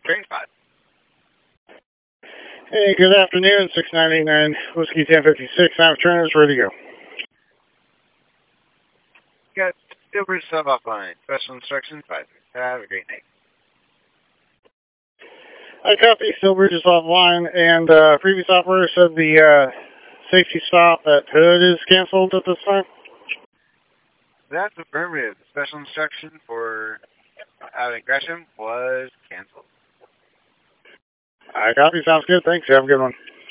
Train spot. Hey, good afternoon, 6989 Whiskey 1056. I'm Turner's ready to go. Got Silver sub offline. Special instructions 5. Have a great night. I copy Silver is offline, and previous operator said the safety stop at Hood is canceled at this time. That's affirmative. The special instruction for out at Gresham was canceled. I copy. Sounds good. Thanks. Have a good one.